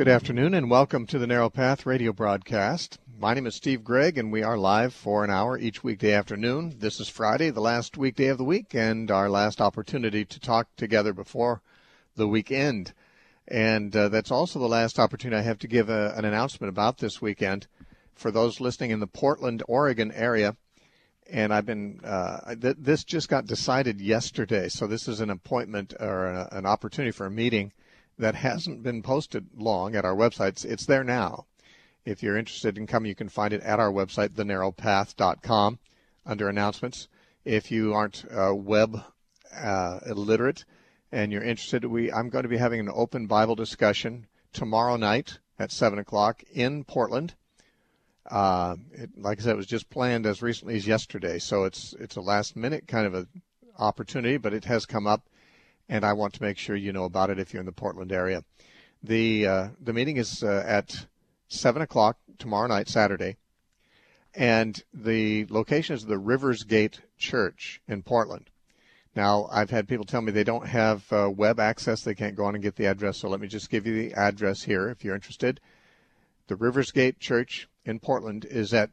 Good afternoon and welcome to the Narrow Path radio broadcast. My name is Steve Gregg and we are live for an hour each weekday afternoon. This is Friday, the last weekday of the week, and our last opportunity to talk together before the weekend. And that's also the last opportunity I have to give an announcement about this weekend for those listening in the Portland, Oregon area. And I've been this just got decided yesterday, so this is an appointment or an opportunity for a meeting that hasn't been posted long at our website. It's there now. If you're interested in coming, you can find it at our website, thenarrowpath.com, under announcements. If you aren't web illiterate and you're interested, I'm going to be having an open Bible discussion tomorrow night at 7 o'clock in Portland. Like I said, it was just planned as recently as yesterday, so it's a last-minute kind of an opportunity, but it has come up. And I want to make sure you know about it if you're in the Portland area. The meeting is at 7 o'clock tomorrow night, Saturday. And the location is the Rivers Gate Church in Portland. Now, I've had people tell me they don't have web access. They can't go on and get the address. So let me just give you the address here if you're interested. The Rivers Gate Church in Portland is at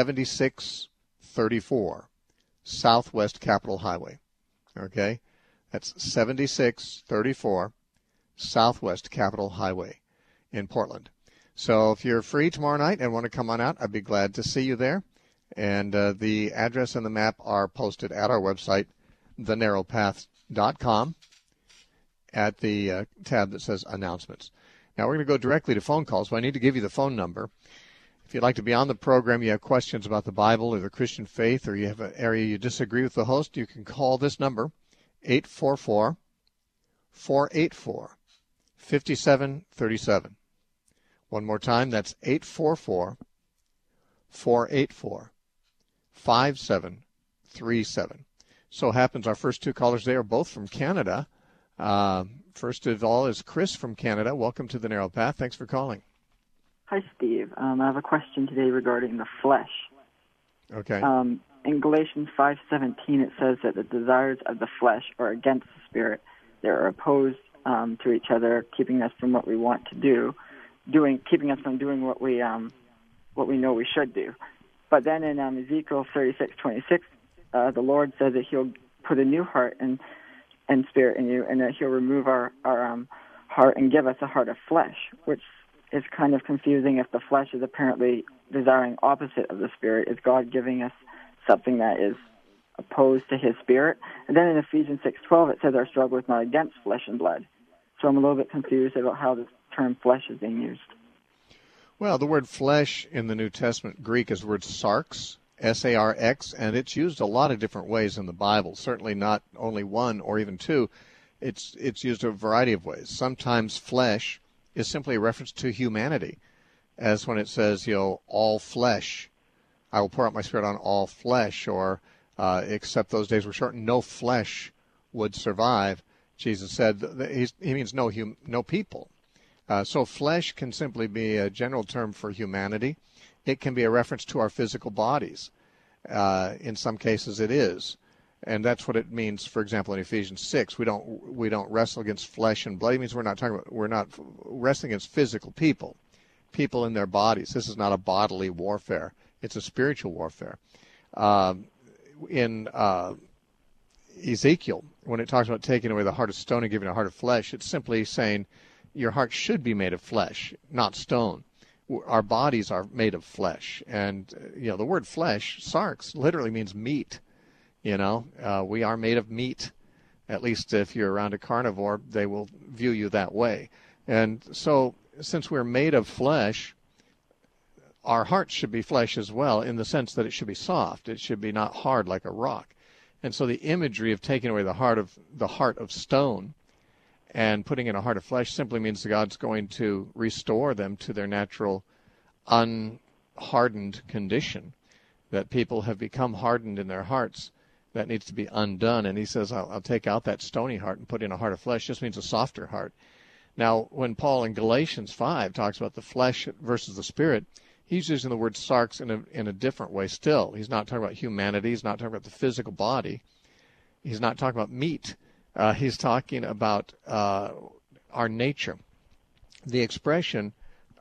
7634 Southwest Capitol Highway. Okay? That's 7634 Southwest Capitol Highway in Portland. So if you're free tomorrow night and want to come on out, I'd be glad to see you there. And the address and the map are posted at our website, thenarrowpath.com, at the tab that says Announcements. Now we're going to go directly to phone calls, so I need to give you the phone number. If you'd like to be on the program, you have questions about the Bible or the Christian faith, or you have an area you disagree with the host, you can call this number, 844-484-5737. One more time, that's 844-484-5737. So happens our first two callers, they are both from Canada. First of all is Chris from Canada. Welcome to the Narrow Path. Thanks for calling. Hi, Steve. I have a question today regarding the flesh. Okay. In Galatians 5:17, it says that the desires of the flesh are against the spirit. They are opposed to each other, keeping us from what we want to do, keeping us from doing what we know we should do. But then in Ezekiel 36:26, the Lord says that He'll put a new heart and spirit in you, and that He'll remove our heart and give us a heart of flesh, which is kind of confusing. If the flesh is apparently desiring opposite of the spirit, is God giving us something that is opposed to His spirit? And then in Ephesians 6:12, it says our struggle is not against flesh and blood. So I'm a little bit confused about how this term flesh is being used. Well, the word flesh in the New Testament Greek is the word sarx, S-A-R-X, and it's used a lot of different ways in the Bible, certainly not only one or even two. It's used a variety of ways. Sometimes flesh is simply a reference to humanity, as when it says, all flesh. I will pour out my spirit on all flesh, or except those days were short, no flesh would survive. Jesus said he means no people. So flesh can simply be a general term for humanity. It can be a reference to our physical bodies. In some cases it is. And that's what it means, for example, in Ephesians 6. We don't wrestle against flesh and blood. It means we're not wrestling against physical people in their bodies. This is not a bodily warfare. It's a spiritual warfare. In Ezekiel, when it talks about taking away the heart of stone and giving a heart of flesh, it's simply saying your heart should be made of flesh, not stone. Our bodies are made of flesh. And, the word flesh, sarx, literally means meat. We are made of meat. At least if you're around a carnivore, they will view you that way. And so since we're made of flesh, our heart should be flesh as well, in the sense that it should be soft. It should be not hard like a rock. And so the imagery of taking away the heart of stone and putting in a heart of flesh simply means that God's going to restore them to their natural unhardened condition, that people have become hardened in their hearts. That needs to be undone. And He says, I'll take out that stony heart and put in a heart of flesh. Just means a softer heart. Now, when Paul in Galatians 5 talks about the flesh versus the spirit, he's using the word sarx in a different way still. He's not talking about humanity. He's not talking about the physical body. He's not talking about meat. He's talking about our nature. The expression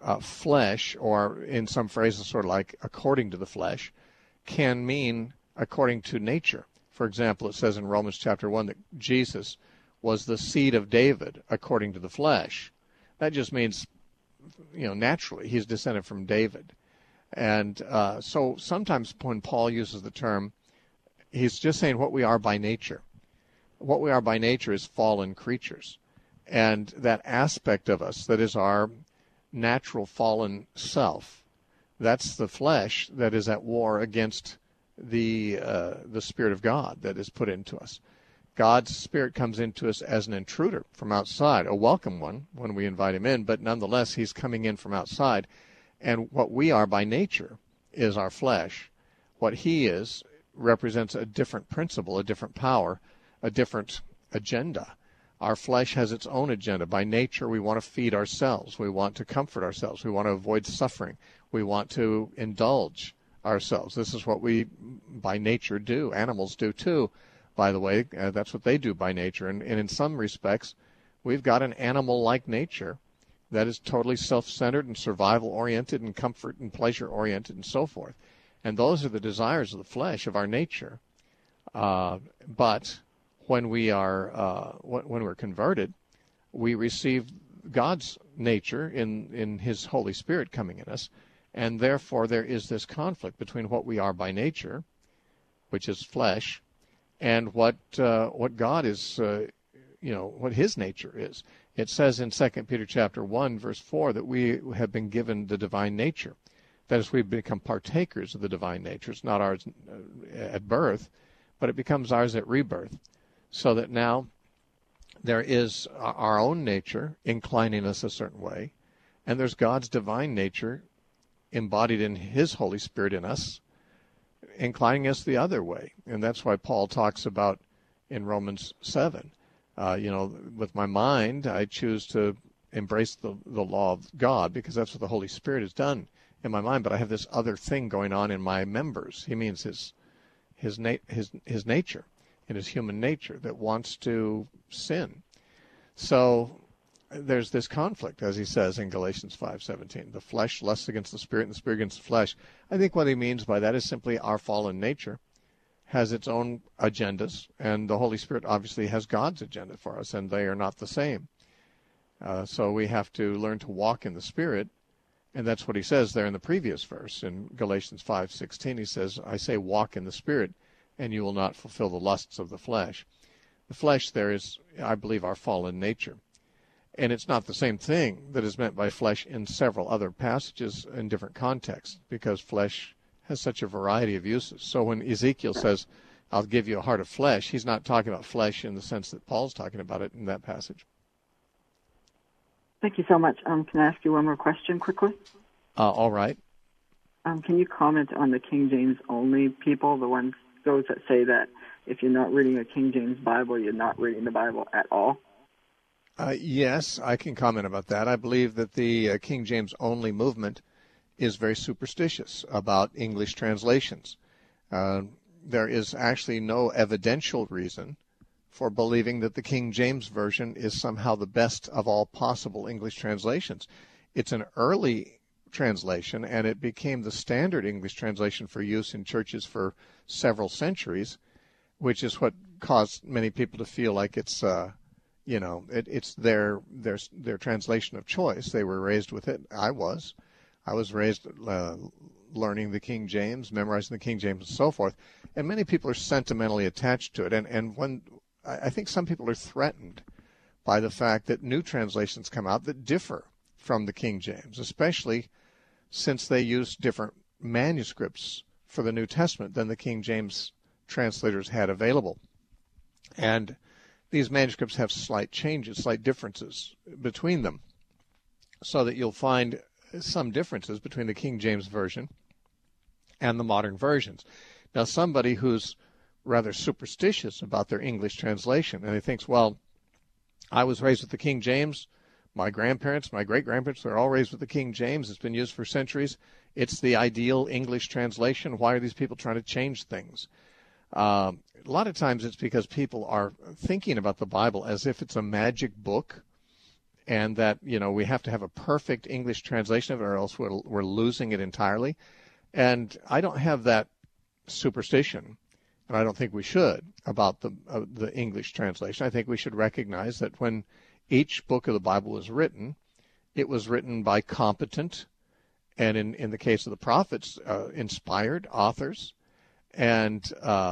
flesh, or in some phrases sort of like according to the flesh, can mean according to nature. For example, it says in Romans chapter 1 that Jesus was the seed of David according to the flesh. That just means, naturally, he's descended from David. And so sometimes when Paul uses the term, he's just saying what we are by nature. What we are by nature is fallen creatures. And that aspect of us that is our natural fallen self, that's the flesh that is at war against the Spirit of God that is put into us. God's Spirit comes into us as an intruder from outside, a welcome one when we invite him in, but nonetheless he's coming in from outside. And what we are by nature is our flesh. What he is represents a different principle, a different power, a different agenda. Our flesh has its own agenda. By nature, we want to feed ourselves. We want to comfort ourselves. We want to avoid suffering. We want to indulge ourselves. This is what we, by nature, do. Animals do, too, by the way. That's what they do by nature. And in some respects, we've got an animal-like nature that is totally self-centered and survival-oriented and comfort and pleasure-oriented and so forth. And those are the desires of the flesh, of our nature. But when we're converted, we receive God's nature in his Holy Spirit coming in us, and therefore there is this conflict between what we are by nature, which is flesh, and what God is, what his nature is. It says in 2 Peter chapter 1, verse 4, that we have been given the divine nature. That is, we've become partakers of the divine nature. It's not ours at birth, but it becomes ours at rebirth. So that now there is our own nature inclining us a certain way, and there's God's divine nature embodied in his Holy Spirit in us, inclining us the other way. And that's why Paul talks about in Romans 7, with my mind, I choose to embrace the law of God because that's what the Holy Spirit has done in my mind. But I have this other thing going on in my members. He means his nature, in his human nature, that wants to sin. So there's this conflict, as he says in Galatians 5:17. The flesh lusts against the Spirit, and the Spirit against the flesh. I think what he means by that is simply our fallen nature has its own agendas, and the Holy Spirit obviously has God's agenda for us, and they are not the same. So we have to learn to walk in the Spirit, and that's what he says there in the previous verse. In Galatians 5:16, he says, I say walk in the Spirit, and you will not fulfill the lusts of the flesh. The flesh there is, I believe, our fallen nature. And it's not the same thing that is meant by flesh in several other passages in different contexts, because flesh has such a variety of uses. So when Ezekiel says, I'll give you a heart of flesh, he's not talking about flesh in the sense that Paul's talking about it in that passage. Thank you so much. Can I ask you one more question quickly? All right. Can you comment on the King James only people, those that say that if you're not reading a King James Bible, you're not reading the Bible at all? Yes, I can comment about that. I believe that the King James only movement is very superstitious about English translations. There is actually no evidential reason for believing that the King James Version is somehow the best of all possible English translations. It's an early translation, and it became the standard English translation for use in churches for several centuries, which is what caused many people to feel like it's it's their translation of choice. They were raised with it. I was raised learning the King James, memorizing the King James, and so forth. And many people are sentimentally attached to it. And when I think some people are threatened by the fact that new translations come out that differ from the King James, especially since they use different manuscripts for the New Testament than the King James translators had available. And these manuscripts have slight changes, slight differences between them, so that you'll find some differences between the King James Version and the modern versions. Now, somebody who's rather superstitious about their English translation, and he thinks, well, I was raised with the King James, my grandparents, my great-grandparents, they're all raised with the King James, it's been used for centuries, it's the ideal English translation, why are these people trying to change things? A lot of times it's because people are thinking about the Bible as if it's a magic book, and that, we have to have a perfect English translation of it or else we're losing it entirely. And I don't have that superstition, and I don't think we should, about the English translation. I think we should recognize that when each book of the Bible was written, it was written by competent, and in the case of the prophets, inspired authors, and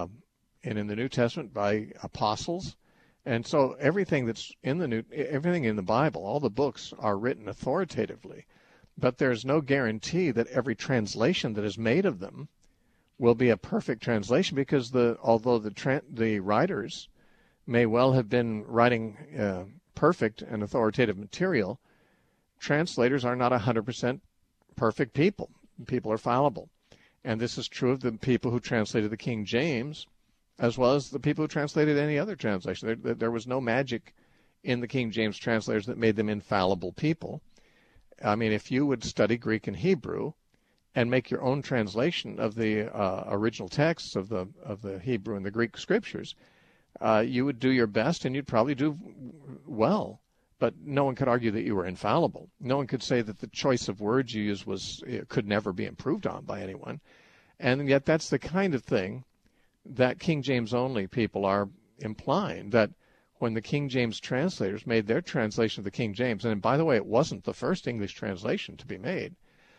in the New Testament by apostles. And so everything everything in the Bible, all the books are written authoritatively, but there's no guarantee that every translation that is made of them will be a perfect translation, because although the writers may well have been writing perfect and authoritative material, translators are not 100% perfect people. People are fallible. And this is true of the people who translated the King James, as well as the people who translated any other translation. There was no magic in the King James translators that made them infallible people. I mean, if you would study Greek and Hebrew and make your own translation of the original texts of the Hebrew and the Greek scriptures, you would do your best, and you'd probably do well. But no one could argue that you were infallible. No one could say that the choice of words you used could never be improved on by anyone. And yet that's the kind of thing that King James only people are implying, that when the King James translators made their translation of the King James, and by the way, it wasn't the first English translation to be made.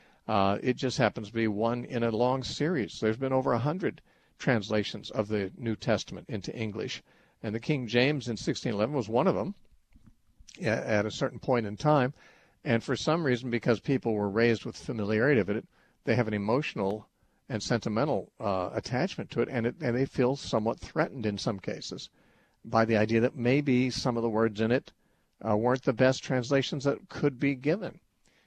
It just happens to be one in a long series. There's been over 100 translations of the New Testament into English, and the King James in 1611 was one of them at a certain point in time. And for some reason, because people were raised with familiarity of it, they have an emotional and sentimental attachment to it, and they feel somewhat threatened in some cases by the idea that maybe some of the words in it weren't the best translations that could be given.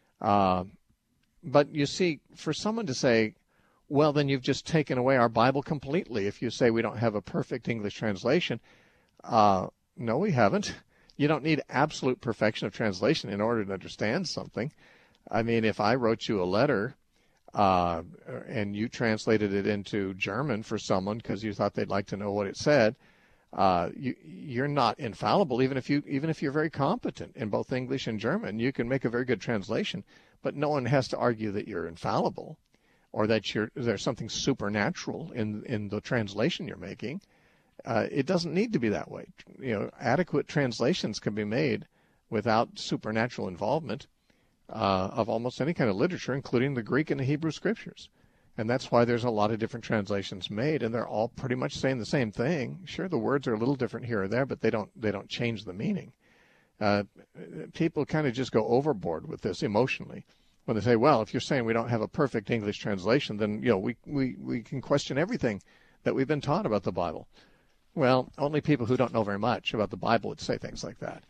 But you see, for someone to say, well, then you've just taken away our Bible completely if you say we don't have a perfect English translation. No, we haven't. You don't need absolute perfection of translation in order to understand something. I mean, if I wrote you a letter and you translated it into German for someone because you thought they'd like to know what it said, you're not infallible. Even if you're very competent in both English and German, you can make a very good translation. But no one has to argue that you're infallible, or that there's something supernatural in the translation you're making. It doesn't need to be that way. Adequate translations can be made without supernatural involvement of almost any kind of literature, including the Greek and the Hebrew scriptures. And that's why there's a lot of different translations made, and they're all pretty much saying the same thing. Sure, the words are a little different here or there, but they don't change the meaning. People kind of just go overboard with this emotionally when they say, well, if you're saying we don't have a perfect English translation, then we can question everything that we've been taught about the Bible. Well, only people who don't know very much about the Bible would say things like that.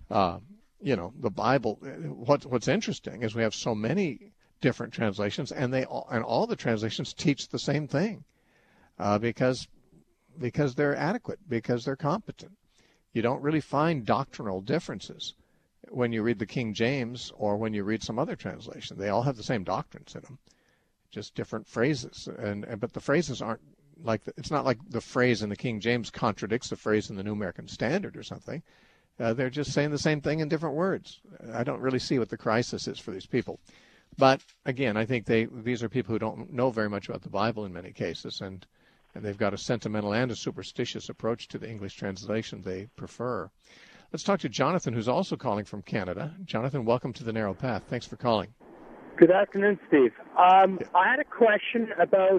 The Bible, what's interesting is we have so many different translations, and all the translations teach the same thing because they're adequate, because they're competent. You don't really find doctrinal differences when you read the King James or when you read some other translation. They all have the same doctrines in them, just different phrases. But the phrases aren't it's not like the phrase in the King James contradicts the phrase in the New American Standard or something. They're just saying the same thing in different words. I don't really see what the crisis is for these people. But again, I think these are people who don't know very much about the Bible in many cases, and they've got a sentimental and a superstitious approach to the English translation they prefer. Let's talk to Jonathan, who's also calling from Canada. Jonathan, welcome to The Narrow Path. Thanks for calling. Good afternoon, Steve. I had a question about,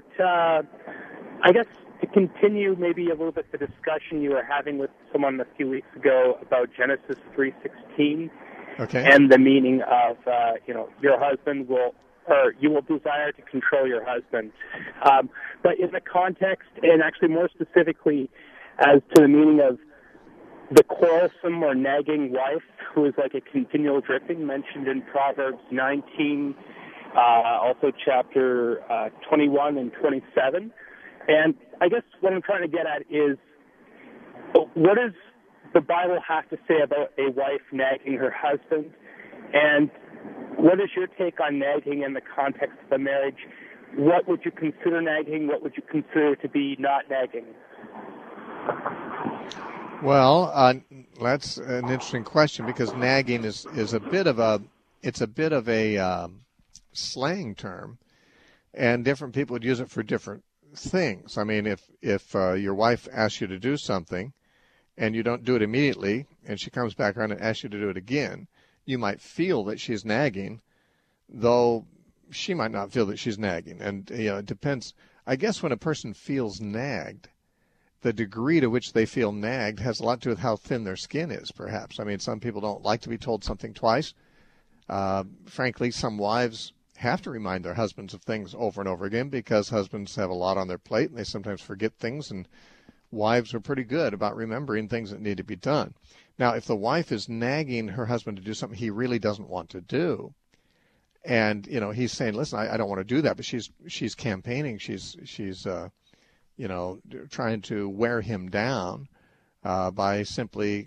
I guess, to continue maybe a little bit the discussion you were having with someone a few weeks ago about Genesis 3:16. Okay. And the meaning of, your husband you will desire to control your husband. But in the context, and actually more specifically as to the meaning of the quarrelsome or nagging wife who is like a continual dripping, mentioned in Proverbs 19, also chapter 21 and 27. And I guess what I'm trying to get at is, what does the Bible have to say about a wife nagging her husband? And what is your take on nagging in the context of a marriage? What would you consider nagging? What would you consider to be not nagging? Well, That's an interesting question because nagging is a bit of a slang term, and different people would use it for different things. I mean, if your wife asks you to do something and you don't do it immediately, and she comes back around and asks you to do it again, you might feel that she's nagging, though she might not feel that she's nagging. And it depends. I guess when a person feels nagged, the degree to which they feel nagged has a lot to do with how thin their skin is, perhaps. I mean, some people don't like to be told something twice. Frankly, some wives have to remind their husbands of things over and over again because husbands have a lot on their plate and they sometimes forget things, and wives are pretty good about remembering things that need to be done. Now, if the wife is nagging her husband to do something he really doesn't want to do, and he's saying, "Listen, I don't want to do that," but she's campaigning, she's trying to wear him down by simply,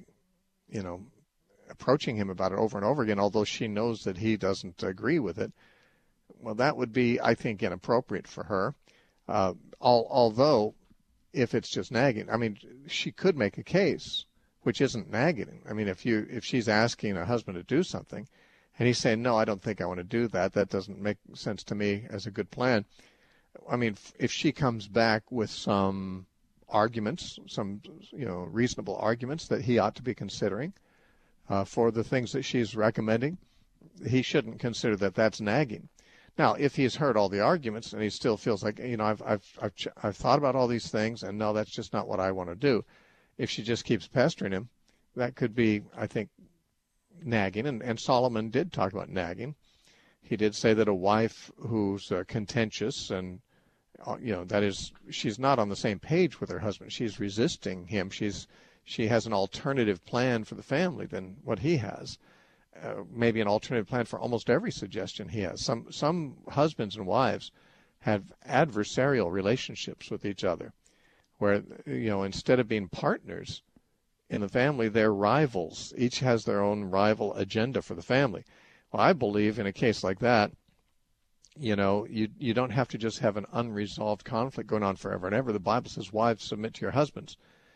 approaching him about it over and over again, although she knows that he doesn't agree with it. Well, that would be, I think, inappropriate for her. Although, if it's just nagging, I mean, she could make a case which isn't nagging. I mean, if she's asking a husband to do something, and he's saying, "No, I don't think I want to do that. That doesn't make sense to me as a good plan." I mean, if she comes back with some arguments, some reasonable arguments that he ought to be considering for the things that she's recommending, he shouldn't consider that that's nagging. Now, if he's heard all the arguments and he still feels like, I've thought about all these things, and no, that's just not what I want to do. If she just keeps pestering him, that could be, I think, nagging. And Solomon did talk about nagging. He did say that a wife who's contentious and that is, she's not on the same page with her husband. She's resisting him. She has an alternative plan for the family than what he has. Maybe an alternative plan for almost every suggestion he has. Some husbands and wives have adversarial relationships with each other, where instead of being partners in the family, they're rivals. Each has their own rival agenda for the family. Well, I believe in a case like that, you don't have to just have an unresolved conflict going on forever and ever. The Bible says, "Wives, submit to your husbands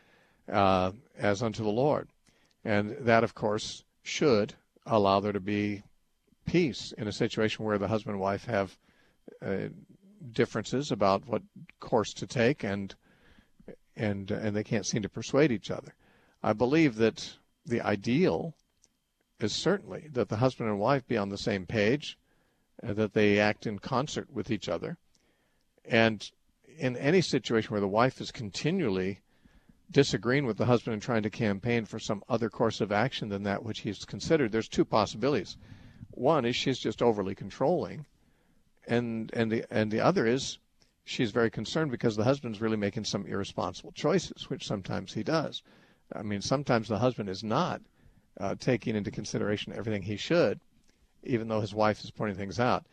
as unto the Lord." And that, of course, should allow there to be peace in a situation where the husband and wife have differences about what course to take, and they can't seem to persuade each other. I believe that the ideal is certainly that the husband and wife be on the same page, that they act in concert with each other. And in any situation where the wife is continually disagreeing with the husband and trying to campaign for some other course of action than that which he's considered, there's two possibilities. One is she's just overly controlling, and the other is she's very concerned because the husband's really making some irresponsible choices, which sometimes he does. I mean, sometimes the husband is not taking into consideration everything he should, even though his wife is pointing things out.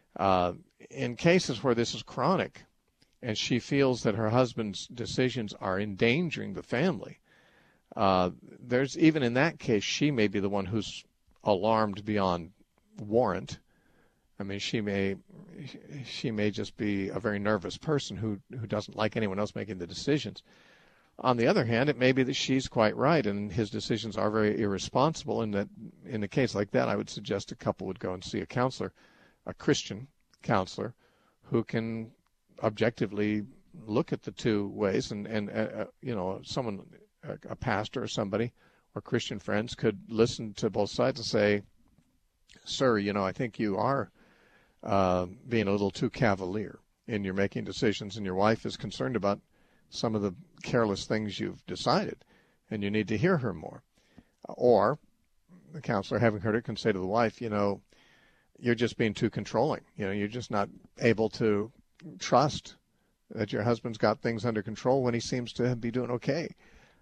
In cases where this is chronic and she feels that her husband's decisions are endangering the family, there's even in that case, she may be the one who's alarmed beyond warrant. I mean, she may just be a very nervous person who doesn't like anyone else making the decisions. On the other hand, it may be that she's quite right and his decisions are very irresponsible, and that in a case like that, I would suggest a couple would go and see a counselor, a Christian counselor, who can objectively look at the two ways, and someone, a pastor or somebody, or Christian friends could listen to both sides and say, "Sir, I think you are being a little too cavalier in your making decisions, and your wife is concerned about some of the careless things you've decided, and you need to hear her more." Or the counselor, having heard it, can say to the wife, "You're just being too controlling. You're just not able to trust that your husband's got things under control when he seems to be doing okay."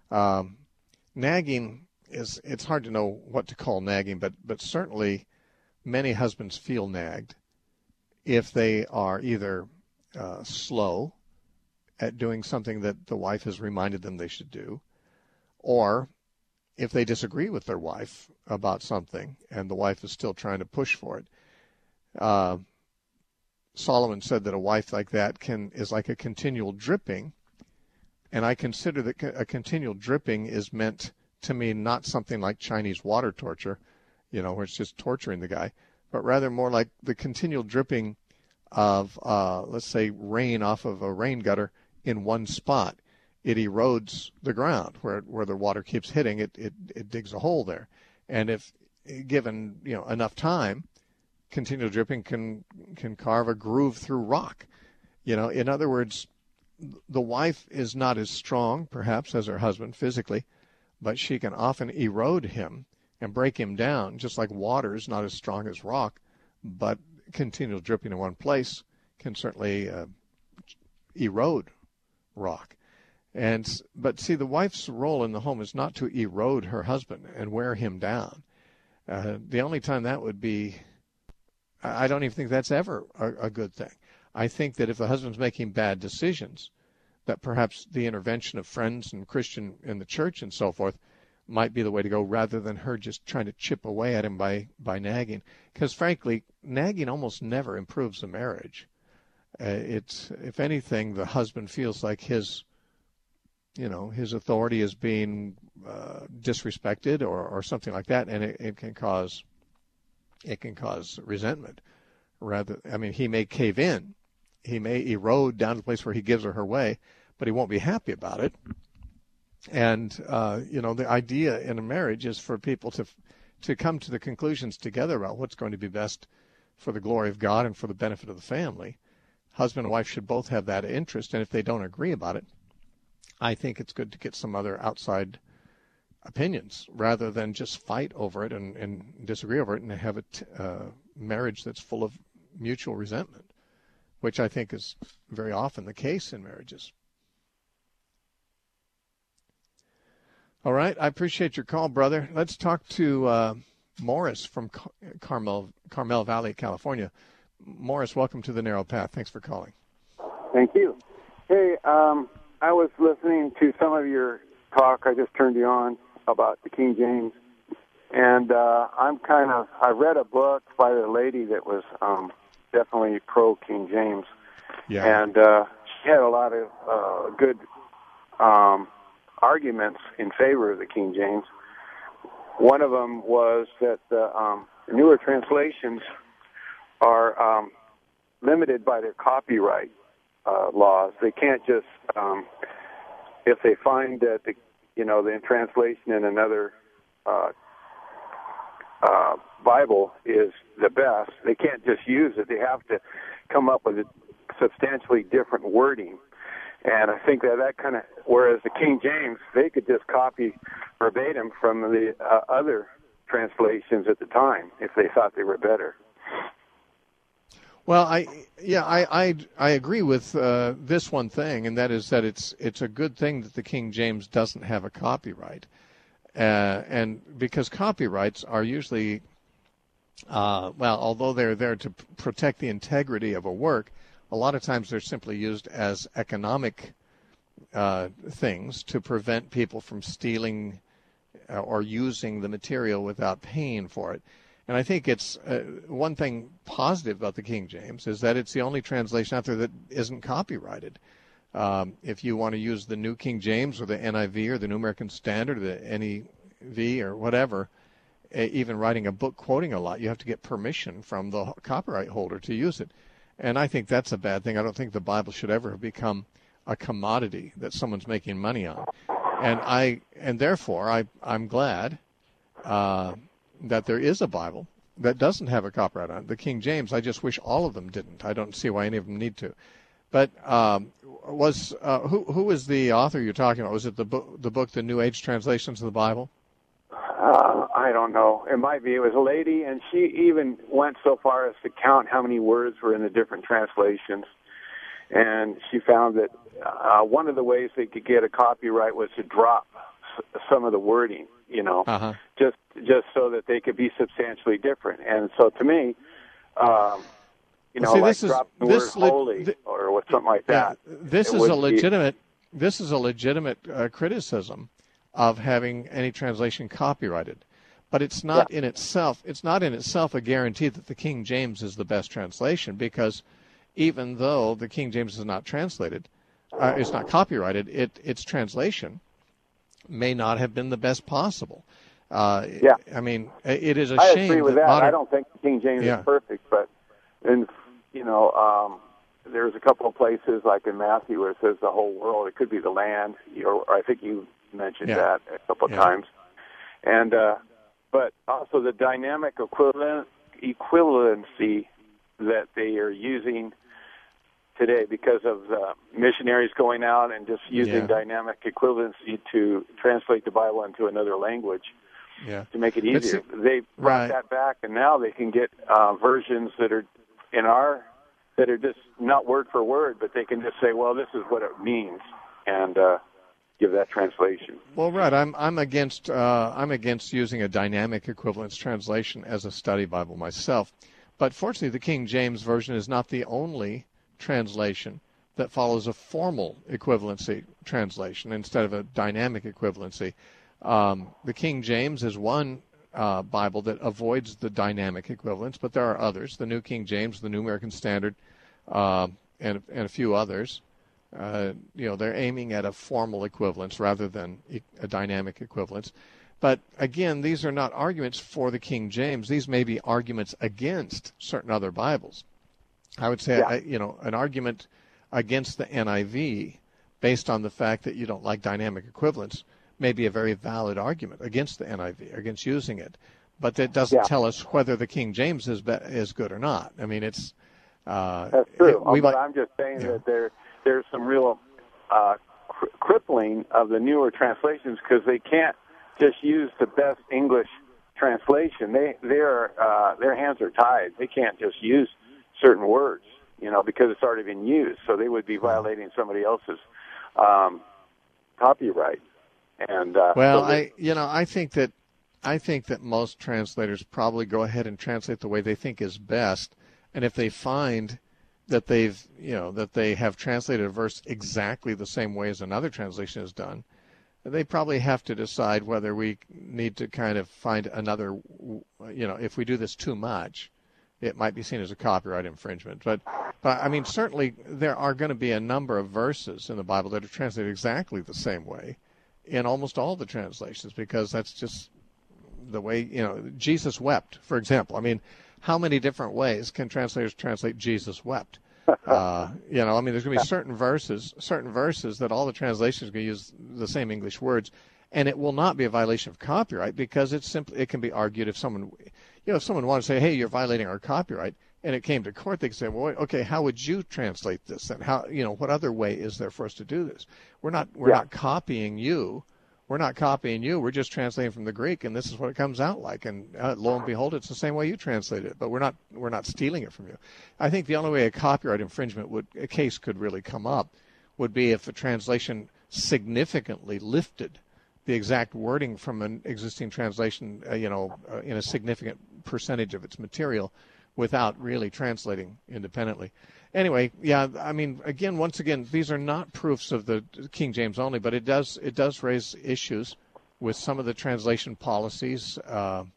Nagging it's hard to know what to call nagging, but certainly many husbands feel nagged if they are either slow at doing something that the wife has reminded them they should do, or if they disagree with their wife about something and the wife is still trying to push for it. Solomon said that a wife like that is like a continual dripping, and I consider that a continual dripping is meant to me not something like Chinese water torture, where it's just torturing the guy, but rather more like the continual dripping of, let's say, rain off of a rain gutter in one spot. It erodes the ground where the water keeps hitting. It digs a hole there. And if given enough time, continual dripping can carve a groove through rock. In other words, the wife is not as strong, perhaps, as her husband physically, but she can often erode him and break him down, just like water is not as strong as rock, but continual dripping in one place can certainly erode rock. But see, the wife's role in the home is not to erode her husband and wear him down. The only time that would be, I don't even think that's ever a good thing. I think that if the husband's making bad decisions, that perhaps the intervention of friends and Christian in the church and so forth might be the way to go, rather than her just trying to chip away at him by nagging. Because frankly, nagging almost never improves a marriage. It's, if anything, the husband feels like his authority is being disrespected or something like that, and it can cause resentment. He may cave in, he may erode down to the place where he gives her way, but he won't be happy about it. And the idea in a marriage is for people to come to the conclusions together about what's going to be best for the glory of God and for the benefit of the family. Husband and wife should both have that interest, and if they don't agree about it, I think it's good to get some other outside opinions rather than just fight over it and disagree over it and have a marriage that's full of mutual resentment, which I think is very often the case in marriages. All right. I appreciate your call, brother. Let's talk to Morris from Carmel Valley, California. Morris, welcome to The Narrow Path. Thanks for calling. Thank you. Hey, I was listening to some of your talk. I just turned you on about the King James. And I read a book by a lady that was definitely pro-King James. Yeah. And she had a lot of good arguments in favor of the King James. One of them was that the newer translations are limited by their copyright laws. They can't just, if they find that the translation in another Bible is the best, they can't just use it. They have to come up with a substantially different wording. And I think that kind of, whereas the King James, they could just copy verbatim from the other translations at the time if they thought they were better. Well, I agree with this one thing, and that is that it's a good thing that the King James doesn't have a copyright, and because copyrights are usually, although they're there to protect the integrity of a work, a lot of times they're simply used as economic things to prevent people from stealing or using the material without paying for it. And I think it's one thing positive about the King James is that it's the only translation out there that isn't copyrighted. If you want to use the New King James or the NIV or the New American Standard or the NEV or whatever, even writing a book quoting a lot, you have to get permission from the copyright holder to use it. And I think that's a bad thing. I don't think the Bible should ever have become a commodity that someone's making money on. And therefore I'm glad that there is a Bible that doesn't have a copyright on it. The King James, I just wish all of them didn't. I don't see why any of them need to. But who was the author you're talking about? Was it the book, The New Age Translations of the Bible? I don't know. It might be. It was a lady, and she even went so far as to count how many words were in the different translations. And she found that one of the ways they could get a copyright was to drop some of the wording, just so that they could be substantially different. And so to me, dropping the word holy or something like that. This is a legitimate criticism of having any translation copyrighted. But it's not in itself. It's not in itself a guarantee that the King James is the best translation, because even though the King James is not translated, it's not copyrighted, its translation may not have been the best possible. Yeah. I mean, it is a I shame agree with that. modern... I don't think King James Yeah. is perfect, but there's a couple of places like in Matthew where it says the whole world. It could be the land, or I think you mentioned that a couple of times. And but also the dynamic equivalency that they are using today because of the missionaries going out and just using dynamic equivalency to translate the Bible into another language to make it easier. They brought that back, and now they can get versions that are that are just not word for word, but they can just say, well, this is what it means, and give that translation. Well, right. I'm against using a dynamic equivalence translation as a study Bible myself. But fortunately, the King James Version is not the only translation that follows a formal equivalency translation instead of a dynamic equivalency. The King James is one Bible that avoids the dynamic equivalence, but there are others. The New King James, the New American Standard, and a few others. They're aiming at a formal equivalence rather than a dynamic equivalence. But again, these are not arguments for the King James. These may be arguments against certain other Bibles. I would say, an argument against the NIV based on the fact that you don't like dynamic equivalence may be a very valid argument against the NIV, against using it. But that doesn't tell us whether the King James is good or not. I mean, it's... That's true. But I'm just saying that there's some real crippling of the newer translations because they can't just use the best English translation. Their hands are tied. They can't just use certain words, because it's already been used. So they would be violating somebody else's copyright. And I think that most translators probably go ahead and translate the way they think is best. And if they find that they have translated a verse exactly the same way as another translation is done, they probably have to decide whether we need to kind of find another, if we do this too much, it might be seen as a copyright infringement. But I mean, certainly there are going to be a number of verses in the Bible that are translated exactly the same way in almost all the translations, because that's just the way, Jesus wept, for example. I mean, how many different ways can translators translate Jesus wept? There's going to be certain verses that all the translations are going to use the same English words, and it will not be a violation of copyright because it can be argued if someone wanted to say, hey, you're violating our copyright, and it came to court, they could say, well, okay, how would you translate this? And how, what other way is there for us to do this? We're not copying you. We're not copying you. We're just translating from the Greek, and this is what it comes out like. And lo and behold, it's the same way you translate it. But we're not stealing it from you. I think the only way a copyright infringement case could really come up would be if a translation significantly lifted the exact wording from an existing translation, in a significant percentage of its material, without really translating independently. Anyway, once again, these are not proofs of the King James only, but it does raise issues with some of the translation policies of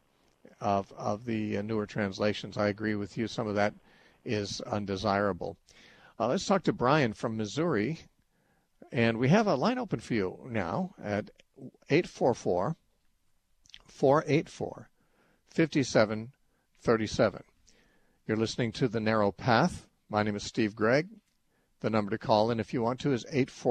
the newer translations. I agree with you. Some of that is undesirable. Let's talk to Brian from Missouri, and we have a line open for you now at 844-484-5737. You're listening to The Narrow Path. My name is Steve Gregg. The number to call in if you want to is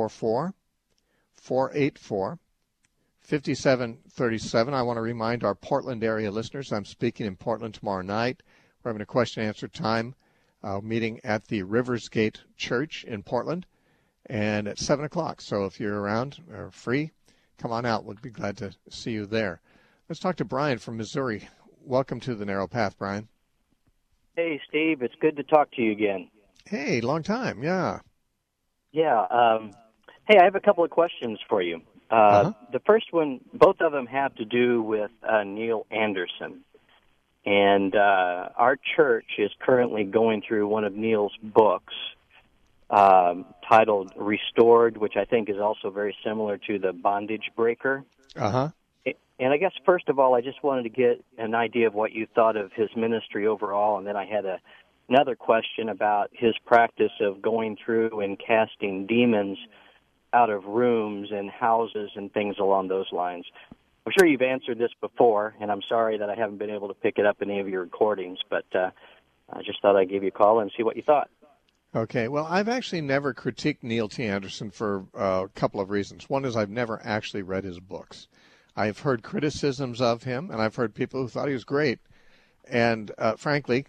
844-484-5737. I want to remind our Portland area listeners I'm speaking in Portland tomorrow night. We're having a question and answer time meeting at the Riversgate Church in Portland, and at 7 o'clock. So if you're around or free, come on out. We'll be glad to see you there. Let's talk to Brian from Missouri. Welcome to The Narrow Path, Brian. Hey, Steve. It's good to talk to you again. Hey, long time. Yeah. Yeah. Hey, I have a couple of questions for you. The first one, both of them have to do with Neil Anderson. And our church is currently going through one of Neil's books titled Restored, which I think is also very similar to The Bondage Breaker. Uh-huh. And I guess, first of all, I just wanted to get an idea of what you thought of his ministry overall, and then I had another question about his practice of going through and casting demons out of rooms and houses and things along those lines. I'm sure you've answered this before, and I'm sorry that I haven't been able to pick it up in any of your recordings, but I just thought I'd give you a call and see what you thought. Okay, well, I've actually never critiqued Neil T. Anderson for a couple of reasons. One is I've never actually read his books. I've heard criticisms of him, and I've heard people who thought he was great. And frankly,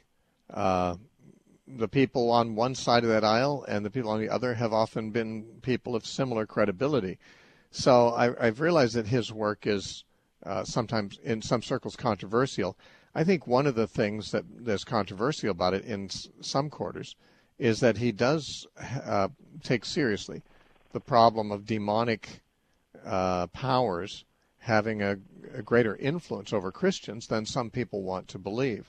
the people on one side of that aisle and the people on the other have often been people of similar credibility. So I've realized that his work is sometimes in some circles controversial. I think one of the things that's controversial about it in some quarters is that he does take seriously the problem of demonic powers having a greater influence over Christians than some people want to believe.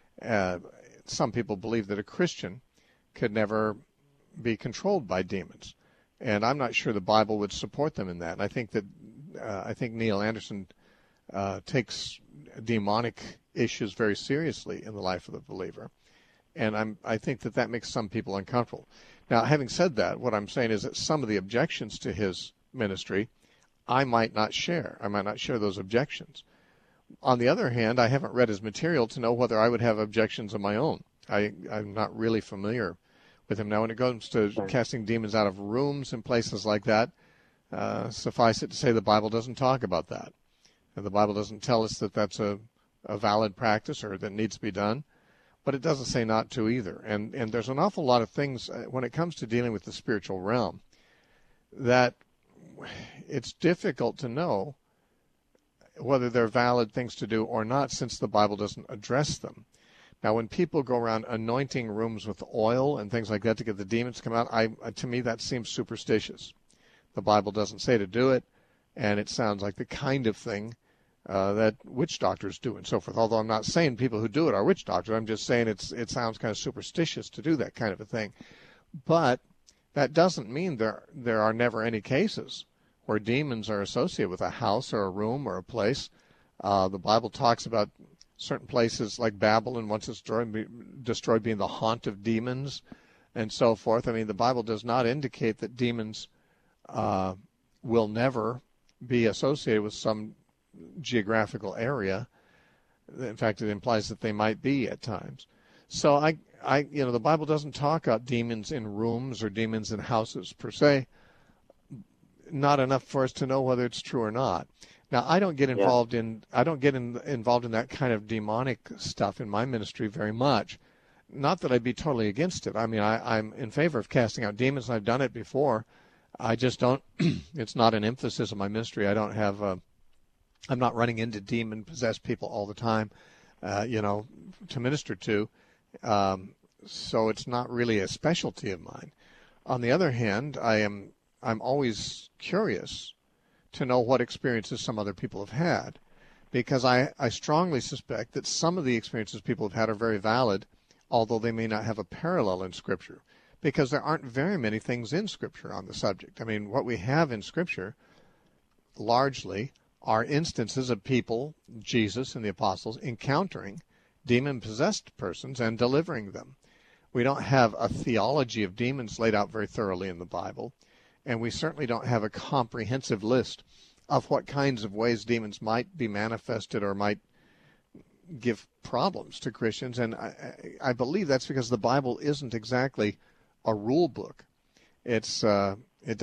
Some people believe that a Christian could never be controlled by demons, and I'm not sure the Bible would support them in that. And I think Neil Anderson takes demonic issues very seriously in the life of the believer, and I think that makes some people uncomfortable. Now, having said that, what I'm saying is that some of the objections to his ministry I might not share. I might not share those objections. On the other hand, I haven't read his material to know whether I would have objections of my own. I'm not really familiar with him. Now, when it comes to casting demons out of rooms and places like that, suffice it to say the Bible doesn't talk about that. And the Bible doesn't tell us that that's a valid practice or that needs to be done, but it doesn't say not to either. And there's an awful lot of things when it comes to dealing with the spiritual realm that it's difficult to know whether they're valid things to do or not, since the Bible doesn't address them. Now, when people go around anointing rooms with oil and things like that to get the demons to come out, to me that seems superstitious. The Bible doesn't say to do it, and it sounds like the kind of thing that witch doctors do and so forth. Although I'm not saying people who do it are witch doctors. I'm just saying it sounds kind of superstitious to do that kind of a thing. But that doesn't mean there are never any cases where demons are associated with a house or a room or a place. The Bible talks about certain places like Babylon, once it's destroyed, being the haunt of demons and so forth. I mean, the Bible does not indicate that demons will never be associated with some geographical area. In fact, it implies that they might be at times. So the Bible doesn't talk about demons in rooms or demons in houses per se. Not enough for us to know whether it's true or not. Now, I don't get involved involved in that kind of demonic stuff in my ministry very much. Not that I'd be totally against it. I mean, I'm in favor of casting out demons, and I've done it before. I just don't. It's not an emphasis of my ministry. I don't have. I'm not running into demon-possessed people all the time, to minister to. So it's not really a specialty of mine. On the other hand, I'm always curious to know what experiences some other people have had, because I strongly suspect that some of the experiences people have had are very valid, although they may not have a parallel in Scripture, because there aren't very many things in Scripture on the subject. I mean, what we have in Scripture largely are instances of people, Jesus and the apostles, encountering demon-possessed persons and delivering them. We don't have a theology of demons laid out very thoroughly in the Bible. And we certainly don't have a comprehensive list of what kinds of ways demons might be manifested or might give problems to Christians. And I believe that's because the Bible isn't exactly a rule book. It's not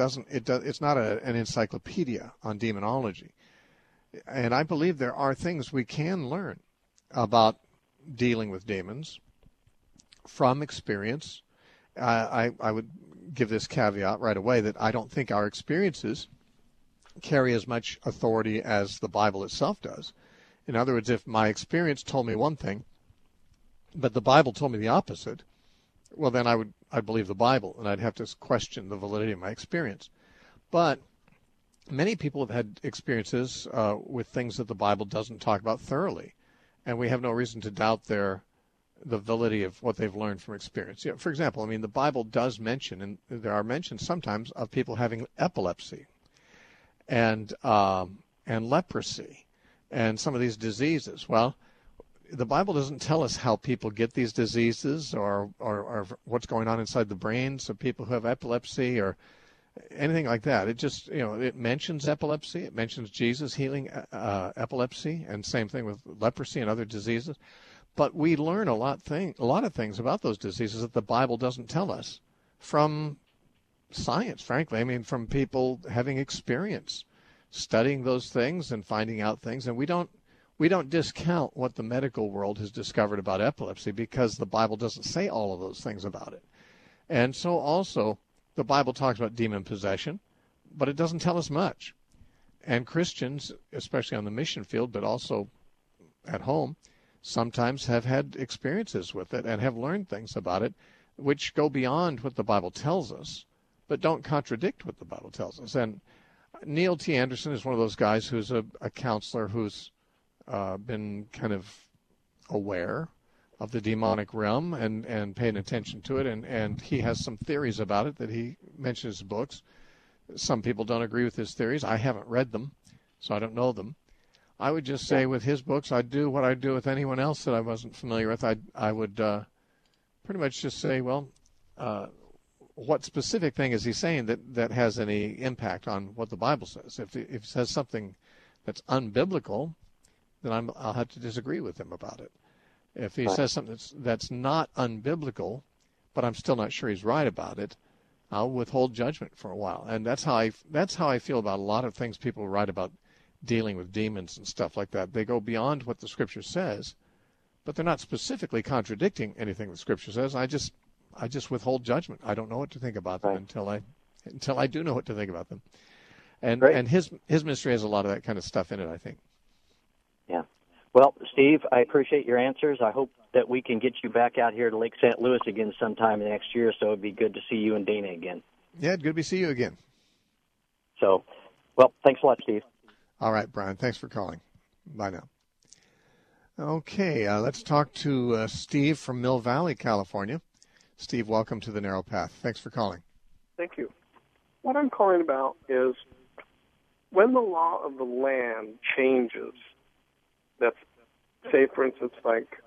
an encyclopedia on demonology. And I believe there are things we can learn about dealing with demons from experience. I would give this caveat right away that I don't think our experiences carry as much authority as the Bible itself does. In other words, if my experience told me one thing, but the Bible told me the opposite, well, then I'd believe the Bible, and I'd have to question the validity of my experience. But many people have had experiences with things that the Bible doesn't talk about thoroughly, and we have no reason to doubt the validity of what they've learned from experience. For example, I mean, the Bible does mention, and there are mentions sometimes of people having epilepsy and leprosy and some of these diseases. Well, the Bible doesn't tell us how people get these diseases or what's going on inside the brains of people who have epilepsy or anything like that. It just, it mentions epilepsy. It mentions Jesus healing epilepsy, and same thing with leprosy and other diseases. But we learn a lot of things about those diseases that the Bible doesn't tell us from science, frankly. I mean, from people having experience studying those things and finding out things. And we don't discount what the medical world has discovered about epilepsy, because the Bible doesn't say all of those things about it. And so also the Bible talks about demon possession, but it doesn't tell us much. And Christians, especially on the mission field, but also at home, sometimes have had experiences with it and have learned things about it which go beyond what the Bible tells us, but don't contradict what the Bible tells us. And Neil T. Anderson is one of those guys who's a counselor who's been kind of aware of the demonic realm and paying attention to it, and he has some theories about it that he mentions in his books. Some people don't agree with his theories. I haven't read them, so I don't know them. I would just say with his books, I'd do what I'd do with anyone else that I wasn't familiar with. I would pretty much just say, well, what specific thing is he saying that has any impact on what the Bible says? If it says something that's unbiblical, then I'll have to disagree with him about it. If he says something that's not unbiblical, but I'm still not sure he's right about it, I'll withhold judgment for a while. And that's how I feel about a lot of things people write about dealing with demons and stuff like that. They go beyond what the Scripture says, but they're not specifically contradicting anything the Scripture says. I just withhold judgment. I don't know what to think about them until I do know what to think about them. And his ministry has a lot of that kind of stuff in it, I think. Yeah. Well, Steve, I appreciate your answers. I hope that we can get you back out here to Lake St. Louis again sometime next year, so it'd be good to see you and Dana again. Yeah, good to see you again. So, well, thanks a lot, Steve. All right, Brian. Thanks for calling. Bye now. Okay, let's talk to Steve from Mill Valley, California. Steve, welcome to the Narrow Path. Thanks for calling. Thank you. What I'm calling about is when the law of the land changes, that's, say, for instance, like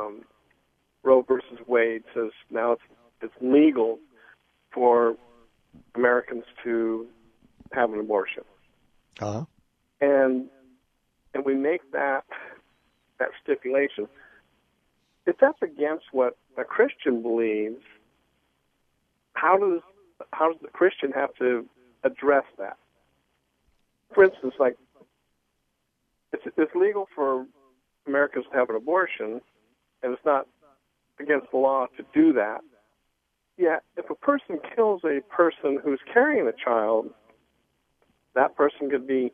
Roe versus Wade says now it's legal for Americans to have an abortion. Uh-huh. And we make that stipulation. If that's against what a Christian believes, how does the Christian have to address that? For instance, like it's legal for Americans to have an abortion, and it's not against the law to do that. Yet, if a person kills a person who's carrying a child, that person could be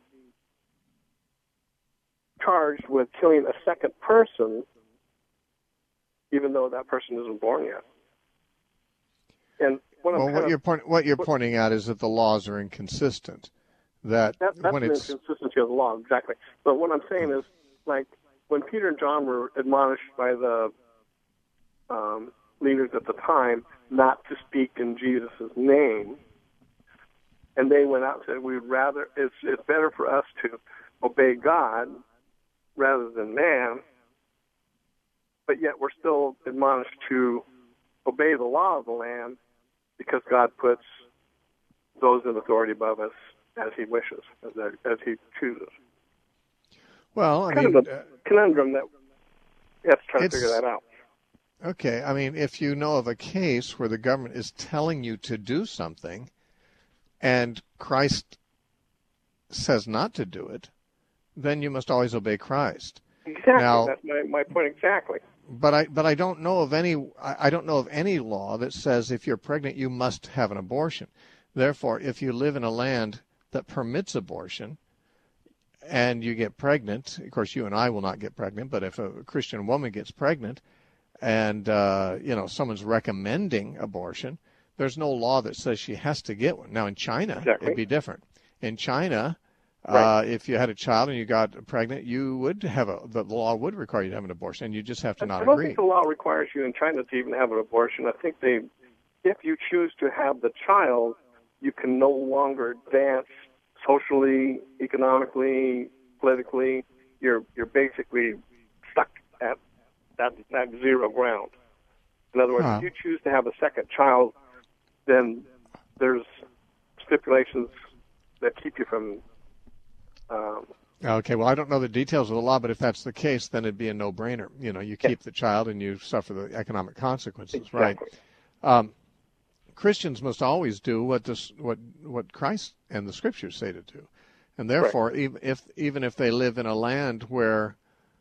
charged with killing a second person, even though that person isn't born yet. And what you're pointing out is that the laws are inconsistent. That's an inconsistency of the law, exactly. But what I'm saying is, like, when Peter and John were admonished by the leaders at the time not to speak in Jesus' name, and they went out and said, it's better for us to obey God rather than man, but yet we're still admonished to obey the law of the land because God puts those in authority above us as he wishes, as he chooses. Well, I mean, a conundrum that you have to try to figure that out. Okay, I mean, if you know of a case where the government is telling you to do something and Christ says not to do it, then you must always obey Christ. Exactly. Now, that's my point exactly. But I don't know of any law that says if you're pregnant you must have an abortion. Therefore, if you live in a land that permits abortion and you get pregnant, of course you and I will not get pregnant, but if a Christian woman gets pregnant and someone's recommending abortion, there's no law that says she has to get one. Now in China, It'd be different. In China, if you had a child and you got pregnant, you would have the law would require you to have an abortion, and you just have to not agree. I don't think the law requires you in China to even have an abortion. I think if you choose to have the child, you can no longer advance socially, economically, politically. You're basically stuck at that zero ground. In other words, if you choose to have a second child, then there's stipulations that keep you from. Okay, well, I don't know the details of the law, but if that's the case, then it'd be a no-brainer. You keep the child and you suffer the economic consequences, exactly. Right? Christians must always do what Christ and the Scriptures say to do, and therefore, right. even if they live in a land where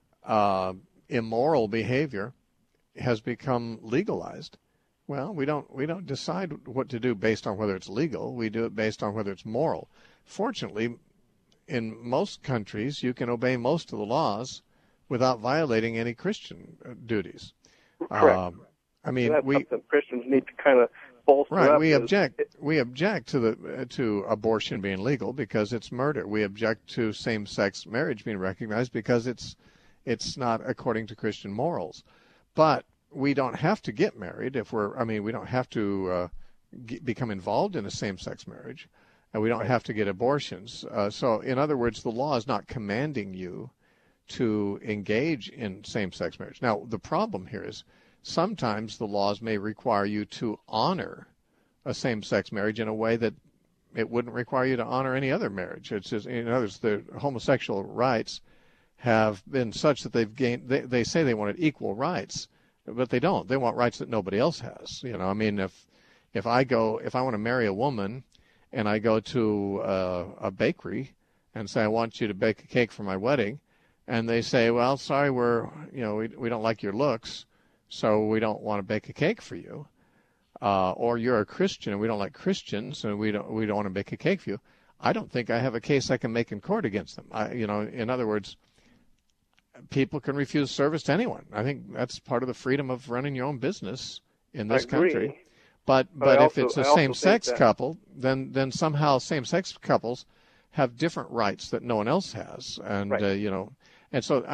immoral behavior has become legalized, well, we don't decide what to do based on whether it's legal. We do it based on whether it's moral. Fortunately, in most countries, you can obey most of the laws without violating any Christian duties. Correct. That's something Christians need to kind of bolster right. up. We object to abortion being legal because it's murder. We object to same-sex marriage being recognized because it's not according to Christian morals. But we don't have to get married we don't have to become involved in a same-sex marriage. And we don't have to get abortions. So, in other words, the law is not commanding you to engage in same-sex marriage. Now, the problem here is sometimes the laws may require you to honor a same-sex marriage in a way that it wouldn't require you to honor any other marriage. It's just, in other words, the homosexual rights have been such that they've gained. They say they wanted equal rights, but they don't. They want rights that nobody else has. If I want to marry a woman, and I go to a bakery and say, I want you to bake a cake for my wedding, and they say, well, sorry, we don't like your looks, so we don't want to bake a cake for you. Or you're a Christian and we don't like Christians, and we don't want to bake a cake for you. I don't think I have a case I can make in court against them. In other words, people can refuse service to anyone. I think that's part of the freedom of running your own business in this country. But if it's a same-sex couple, then somehow same-sex couples have different rights that no one else has, and right. And so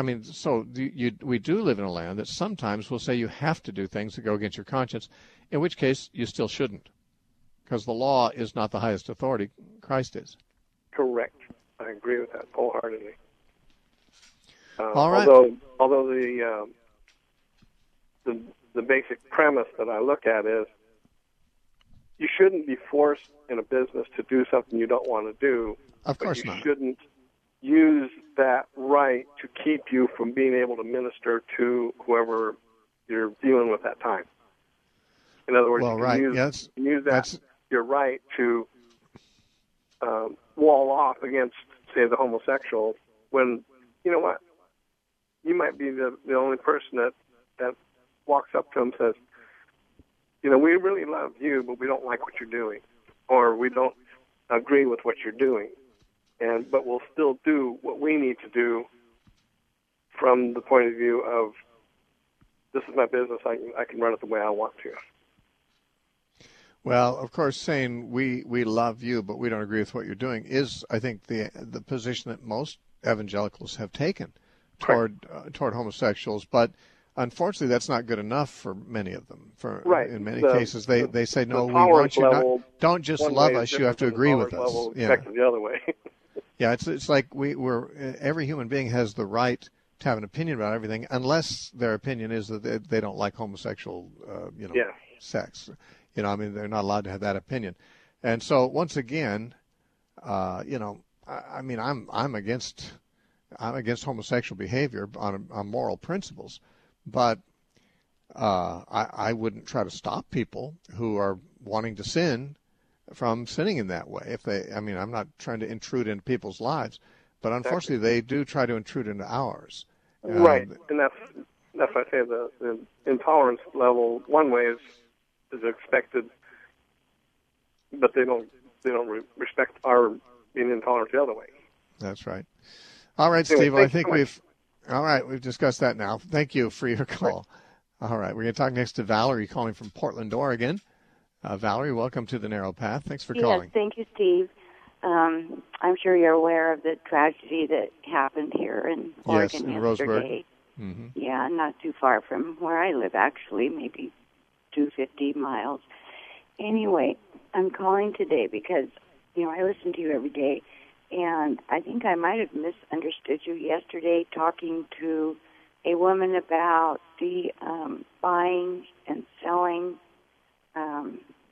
we do live in a land that sometimes will say you have to do things that go against your conscience, in which case you still shouldn't, because the law is not the highest authority. Christ is. Correct. I agree with that wholeheartedly. All right. Although the basic premise that I look at is, you shouldn't be forced in a business to do something you don't want to do. Of course not. You shouldn't use that right to keep you from being able to minister to whoever you're dealing with that time. In other words, you can use that your right to wall off against, say, the homosexual when, you know what, you might be the only person that walks up to him and says, we really love you, but we don't like what you're doing, or we don't agree with what you're doing, but we'll still do what we need to do from the point of view of, this is my business, I can run it the way I want to. Well, of course, saying we love you, but we don't agree with what you're doing is, I think, the position that most evangelicals have taken toward homosexuals, but unfortunately, that's not good enough for many of them. In many cases, they say, no, we want you not. Don't just love us; you have to agree with us. The other way. Yeah, it's like every human being has the right to have an opinion about everything, unless their opinion is that they don't like homosexual, sex. They're not allowed to have that opinion. And so, once again, I'm against homosexual behavior on moral principles. But I wouldn't try to stop people who are wanting to sin from sinning in that way. I'm not trying to intrude into people's lives, but unfortunately they do try to intrude into ours. Right, and that's what I say. The intolerance level one way is expected, but they don't respect our being intolerant the other way. That's right. All right, Steve. I think we've discussed that now. Thank you for your call. All right, we're going to talk next to Valerie, calling from Portland, Oregon. Valerie, welcome to the Narrow Path. Thanks for calling. Yes, thank you, Steve. I'm sure you're aware of the tragedy that happened here in Oregon in yesterday. Roseburg. Mm-hmm. Yeah, not too far from where I live, actually, maybe 250 miles. Anyway, I'm calling today because, I listen to you every day, and I think I might have misunderstood you yesterday talking to a woman about the buying and selling,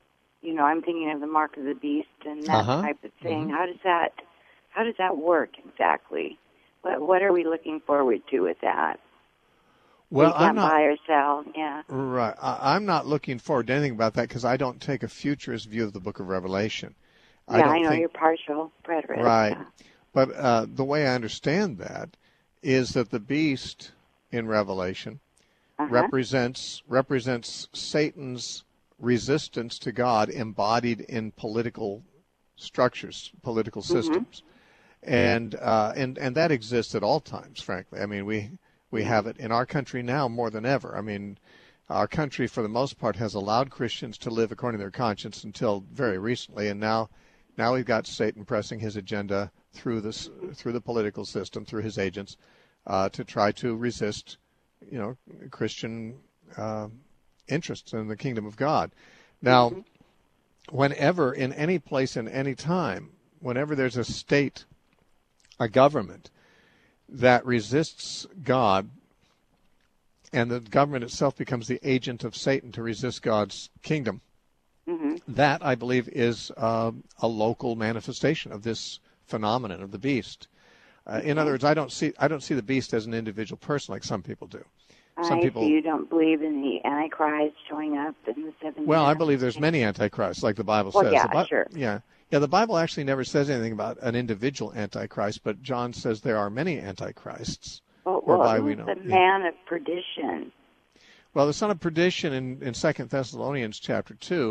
I'm thinking of the mark of the beast and that type of thing. Mm-hmm. How does that work exactly? What are we looking forward to with that? Well, we can't buy or sell. Yeah. Right. I'm not looking forward to anything about that because I don't take a futurist view of the Book of Revelation. Yeah, I know you're partial preterist. Right. Yeah. But the way I understand that is that the beast in Revelation represents Satan's resistance to God embodied in political structures, political systems. And that exists at all times, frankly. I mean, we have it in our country now more than ever. I mean, our country, for the most part, has allowed Christians to live according to their conscience until very recently, and now we've got Satan pressing his agenda through the political system, through his agents, to try to resist, Christian interests in the kingdom of God. Now, whenever, in any place, in any time, whenever there's a state, a government that resists God, and the government itself becomes the agent of Satan to resist God's kingdom, that, I believe, is a local manifestation of this phenomenon of the beast. In other words, I don't see the beast as an individual person like some people do. Some people. So you don't believe in the Antichrist showing up in the 7 years? Well, I believe there's many Antichrists, like the Bible says. Yeah, sure. Yeah, the Bible actually never says anything about an individual Antichrist, but John says there are many Antichrists. Well, who's the man of perdition? Well, the son of perdition in 2 Thessalonians chapter 2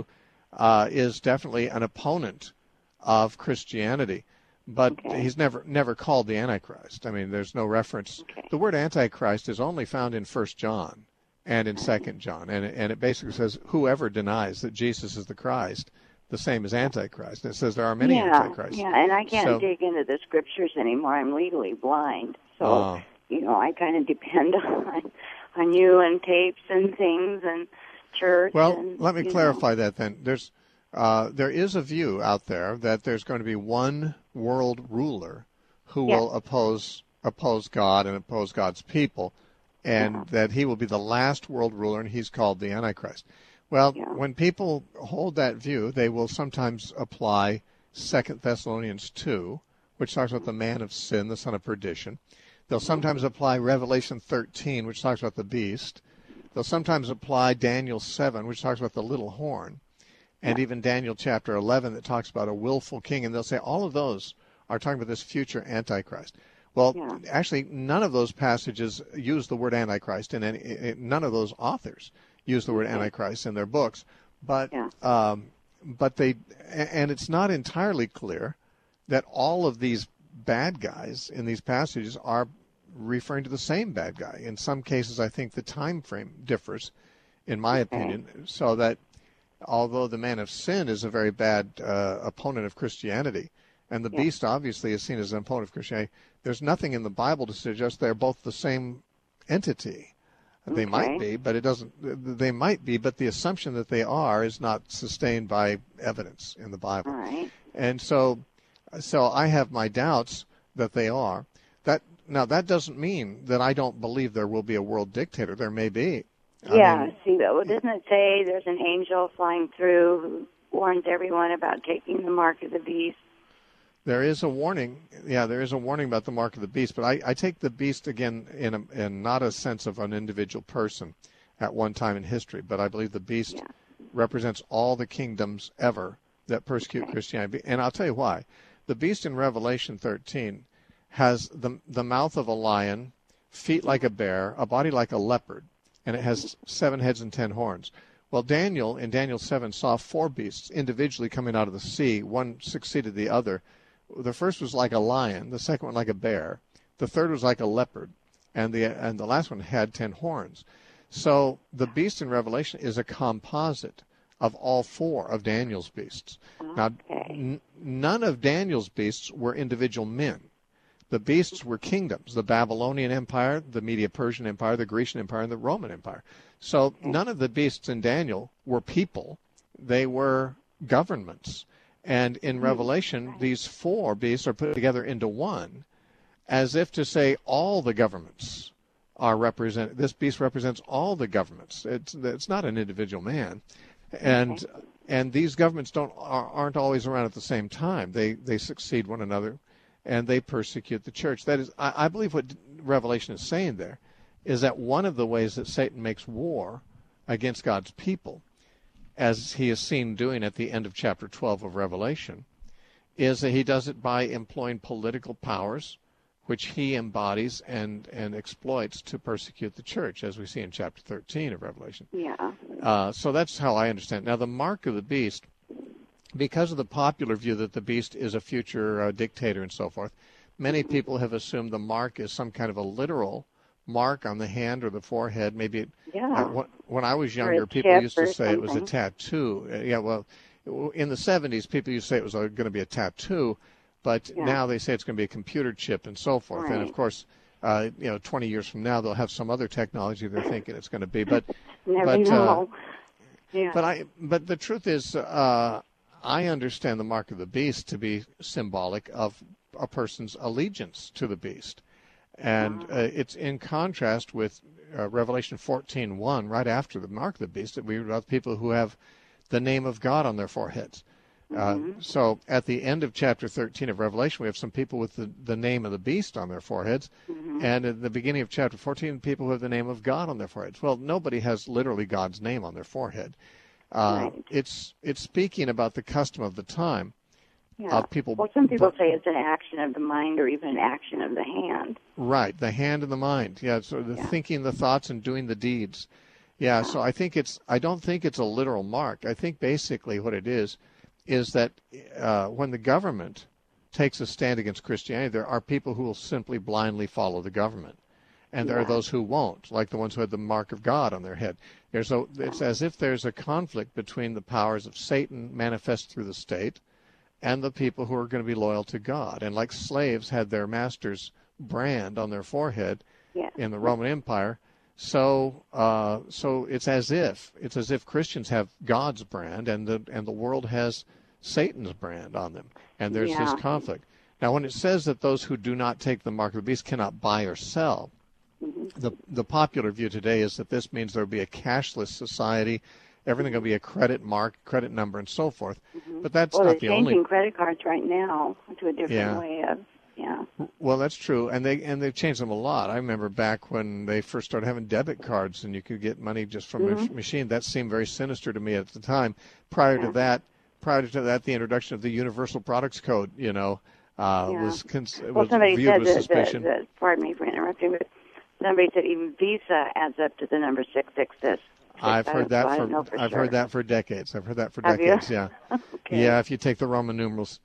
is definitely an opponent of Christianity. But he's never called the Antichrist. I mean, there's no reference. The word Antichrist is only found in 1 John and in 2 John. And it basically says, whoever denies that Jesus is the Christ, the same as Antichrist. And it says there are many Antichrists. Yeah, and I can't dig into the scriptures anymore. I'm legally blind. So, I kind of depend on you and tapes and things and church. Well, let me clarify that then. There is a view out there that there's going to be one world ruler who will oppose God and oppose God's people, and that he will be the last world ruler, and he's called the Antichrist. Well, when people hold that view, they will sometimes apply 2 Thessalonians 2, which talks about the man of sin, the son of perdition. They'll sometimes apply Revelation 13, which talks about the beast. They'll sometimes apply Daniel 7, which talks about the little horn. And even Daniel chapter 11 that talks about a willful king. And they'll say all of those are talking about this future Antichrist. Well, actually, none of those passages use the word Antichrist, and none of those authors use the word Antichrist in their books. But they, and it's not entirely clear that all of these bad guys in these passages are referring to the same bad guy. In some cases, I think the time frame differs, in my opinion, so that although the man of sin is a very bad opponent of Christianity, and the beast obviously is seen as an opponent of Christianity, there's nothing in the Bible to suggest they're both the same entity. They might be, but it doesn't. They might be, but the assumption that they are is not sustained by evidence in the Bible. All right. And so I have my doubts that they are. That doesn't mean that I don't believe there will be a world dictator. There may be. Doesn't it say there's an angel flying through who warns everyone about taking the mark of the beast? There is a warning. Yeah, there is a warning about the mark of the beast. But I take the beast, again, in not a sense of an individual person at one time in history, but I believe the beast represents all the kingdoms ever that persecute Christianity. And I'll tell you why. The beast in Revelation 13 has the mouth of a lion, feet like a bear, a body like a leopard, and it has 7 heads and 10 horns. Well, Daniel, in Daniel 7, saw 4 beasts individually coming out of the sea. One succeeded the other. The first was like a lion, the second one like a bear, the third was like a leopard, and the last one had 10 horns. So the beast in Revelation is a composite of all 4 of Daniel's beasts. Now, none of Daniel's beasts were individual men. The beasts were kingdoms, the Babylonian Empire, the Medo-Persian Empire, the Grecian Empire, and the Roman Empire. So none of the beasts in Daniel were people. They were governments. And in Revelation, these 4 beasts are put together into one, as if to say all the governments are represented. This beast represents all the governments. It's not an individual man. And And these governments aren't always around at the same time. They succeed one another, and they persecute the church. That is, I believe what Revelation is saying there is that one of the ways that Satan makes war against God's people, as he is seen doing at the end of chapter 12 of Revelation, is that he does it by employing political powers, which he embodies and exploits to persecute the church, as we see in chapter 13 of Revelation. Yeah. So that's how I understand it. Now, the mark of the beast, because of the popular view that the beast is a future dictator and so forth, many people have assumed the mark is some kind of a literal mark on the hand or the forehead. Maybe when I was younger, people used to say it was a tattoo. In the 70s, people used to say it was going to be a tattoo. But now they say it's going to be a computer chip and so forth. Right. And, of course, 20 years from now, they'll have some other technology they're thinking it's going to be. But know. But the truth is, I understand the mark of the beast to be symbolic of a person's allegiance to the beast. And it's in contrast with Revelation 14:1, right after the mark of the beast, that we read about people who have the name of God on their foreheads. So at the end of chapter 13 of Revelation, we have some people with the name of the beast on their foreheads. And at the beginning of chapter 14, people who have the name of God on their foreheads. Well, nobody has literally God's name on their forehead. Right. It's speaking about the custom of the time. Yeah. Well, some people say it's an action of the mind or even an action of the hand. Right, the hand and the mind. Yeah, so the thinking, the thoughts, and doing the deeds. Yeah, so I don't think it's a literal mark. I think basically what it is that when the government takes a stand against Christianity, there are people who will simply blindly follow the government. And there are those who won't, like the ones who had the mark of God on their head. It's as if there's a conflict between the powers of Satan manifest through the state and the people who are going to be loyal to God. And like slaves had their master's brand on their forehead in the Roman Empire, so it's as if Christians have God's brand and the world has Satan's brand on them, and there's this conflict. Now, when it says that those who do not take the mark of the beast cannot buy or sell, the popular view today is that this means there will be a cashless society. Everything will be a credit mark, credit number, and so forth. But that's not the only. Well, they're changing credit cards right now to a different way of. Yeah. Well, that's true, and they've changed them a lot. I remember back when they first started having debit cards, and you could get money just from a machine. That seemed very sinister to me at the time. Prior to that, the introduction of the Universal Products Code, was viewed with suspicion. Pardon me for interrupting, but somebody said even Visa adds up to the number 666. I've heard that for decades. Have you? Yeah. Okay. Yeah, if you take the Roman numerals.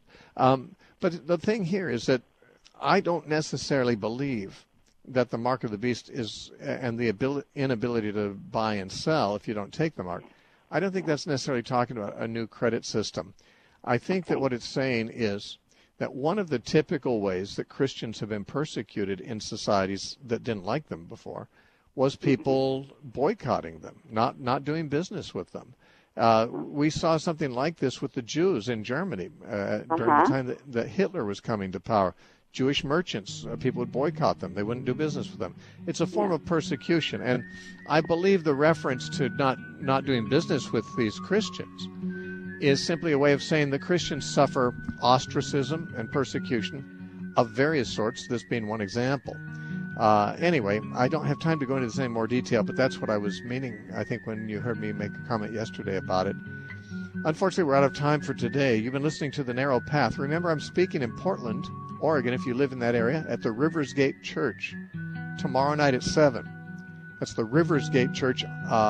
But the thing here is that I don't necessarily believe that the mark of the beast is, and the inability to buy and sell if you don't take the mark, I don't think that's necessarily talking about a new credit system. I think that what it's saying is that one of the typical ways that Christians have been persecuted in societies that didn't like them before was people boycotting them, not doing business with them. We saw something like this with the Jews in Germany during the time that Hitler was coming to power. Jewish merchants, people would boycott them. They wouldn't do business with them. It's a form of persecution. And I believe the reference to not doing business with these Christians is simply a way of saying the Christians suffer ostracism and persecution of various sorts, this being one example. Anyway, I don't have time to go into this in any more detail, but that's what I was meaning, I think, when you heard me make a comment yesterday about it. Unfortunately, we're out of time for today. You've been listening to The Narrow Path. Remember, I'm speaking in Portland, Oregon, if you live in that area, at the Rivers Gate Church tomorrow night at 7. That's the Rivers Gate Church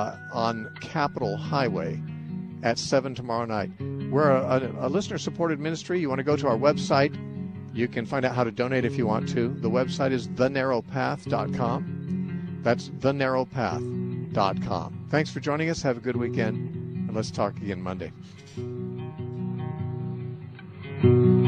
on Capitol Highway at 7 tomorrow night. We're a listener-supported ministry. You want to go to our website. You can find out how to donate if you want to. The website is thenarrowpath.com. That's thenarrowpath.com. Thanks for joining us. Have a good weekend, and let's talk again Monday.